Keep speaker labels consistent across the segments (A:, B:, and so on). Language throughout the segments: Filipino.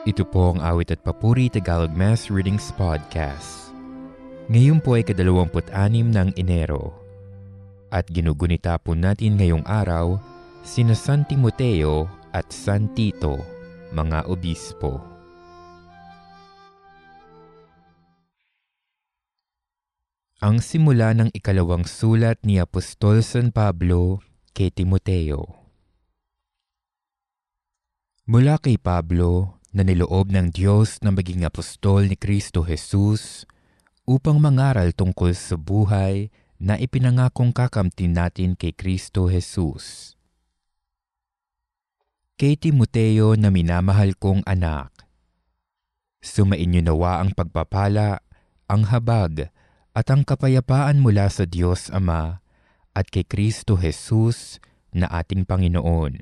A: Ito po ang Awit at Papuri Tagalog Mass Readings Podcast. Ngayon po ay 26 ng Enero. At ginugunita po natin ngayong araw sina San Timoteo at San Tito, mga obispo. Ang simula ng ikalawang sulat ni Apostol San Pablo kay Timoteo. Mula kay Pablo, na niloob ng Diyos na maging apostol ni Kristo Jesus upang mangaral tungkol sa buhay na ipinangakong kakamtin natin kay Kristo Jesus. Kay Timoteo na minamahal kong anak, sumainyo nawa ang pagpapala, ang habag, at ang kapayapaan mula sa Diyos Ama at kay Kristo Jesus na ating Panginoon.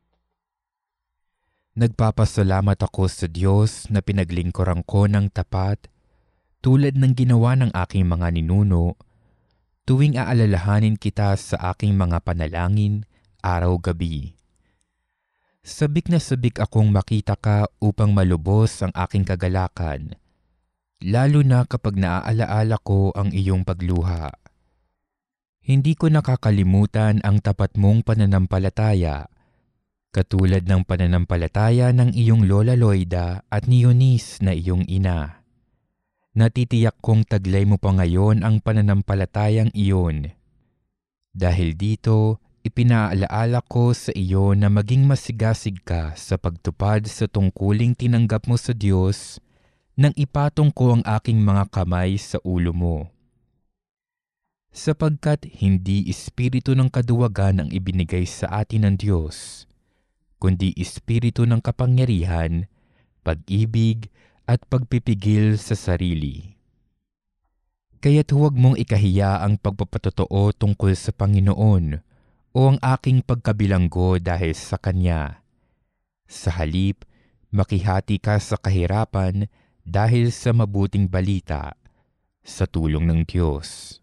A: Nagpapasalamat ako sa Diyos na pinaglingkuran ko ng tapat tulad ng ginawa ng aking mga ninuno tuwing aalalahanin kita sa aking mga panalangin araw-gabi. Sabik na sabik akong makita ka upang malubos ang aking kagalakan, lalo na kapag naaalaala ko ang iyong pagluha. Hindi ko nakakalimutan ang tapat mong pananampalataya, katulad ng pananampalataya ng iyong Lola Loida at ni Eunice na iyong ina. Natitiyak kong taglay mo pa ngayon ang pananampalatayang iyon. Dahil dito, ipinaalaala ko sa iyo na maging masigasig ka sa pagtupad sa tungkuling tinanggap mo sa Diyos nang ipatong ko ang aking mga kamay sa ulo mo. Sapagkat hindi espiritu ng kaduwagan ang ibinigay sa atin ng Diyos, kundi espiritu ng kapangyarihan, pag-ibig at pagpipigil sa sarili. Kaya't huwag mong ikahiya ang pagpapatotoo tungkol sa Panginoon o ang aking pagkabilanggo dahil sa Kanya. Sa halip, makihati ka sa kahirapan dahil sa mabuting balita, sa tulong ng Diyos.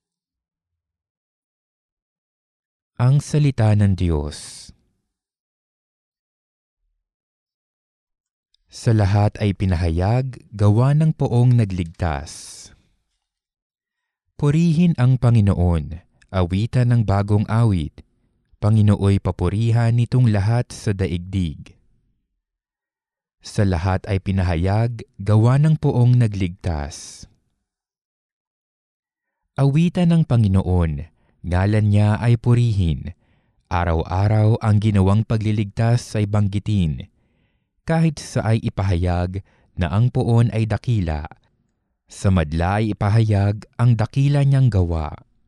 A: Ang Salita ng Diyos. Sa lahat ay pinahayag, gawa ng poong nagligtas. Purihin ang Panginoon, awitan ng bagong awit. Panginooy papurihan nitong lahat sa daigdig. Sa lahat ay pinahayag, gawa ng poong nagligtas. Awitan ng Panginoon, ngalan niya ay purihin. Araw-araw ang ginawang pagliligtas ay banggitin. Kahit sa ay ipahayag na ang poon ay dakila, sa madla ay ipahayag ang dakila niyang gawa.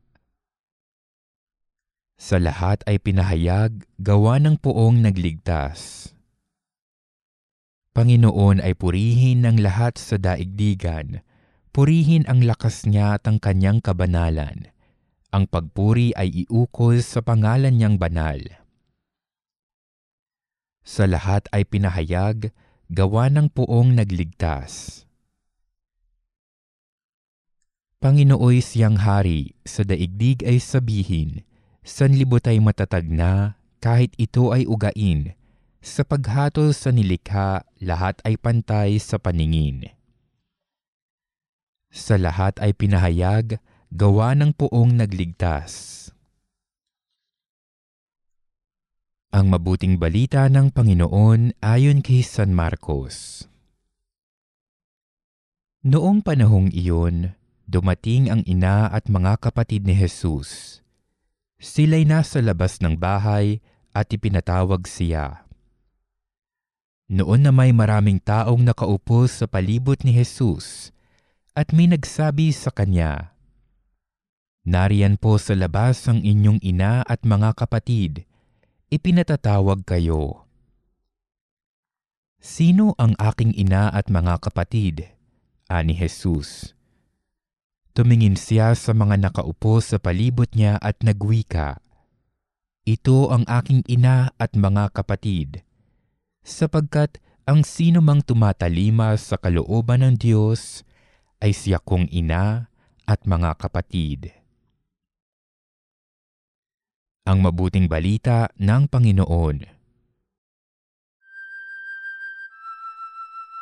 A: Sa lahat ay pinahayag, gawa ng poong nagligtas. Panginoon ay purihin ng lahat sa daigdigan, purihin ang lakas niya at ang kanyang kabanalan. Ang pagpuri ay iukol sa pangalan niyang banal. Sa lahat ay pinahayag, gawa ng poong nagligtas. Panginooy siyang hari, sa daigdig ay sabihin, sanlibot ay matatag na, kahit ito ay ugain, sa paghatol sa nilikha, lahat ay pantay sa paningin. Sa lahat ay pinahayag, gawa ng poong nagligtas. Ang mabuting balita ng Panginoon ayon kay San Marcos. Noong panahong iyon, dumating ang ina at mga kapatid ni Jesus. Sila'y nasa labas ng bahay at ipinatawag siya. Noon na may maraming taong nakaupo sa palibot ni Jesus at may nagsabi sa kanya, "Nariyan po sa labas ang inyong ina at mga kapatid. Ipinatatawag kayo." "Sino ang aking ina at mga kapatid?" ani Jesus. Tumingin siya sa mga nakaupo sa palibot niya at nagwika, "Ito ang aking ina at mga kapatid, sapagkat ang sino mang tumatalima sa kalooban ng Diyos ay siya kong ina at mga kapatid." Ang mabuting balita ng Panginoon.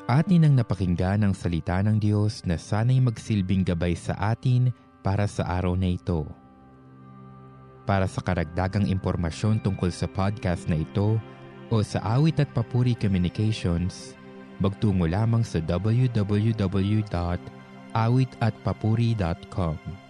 A: Atin ang napakinggan ang salita ng Diyos na sana'y magsilbing gabay sa atin para sa araw na ito. Para sa karagdagang impormasyon tungkol sa podcast na ito o sa Awit at Papuri Communications, magtungo lamang sa www.awitatpapuri.com.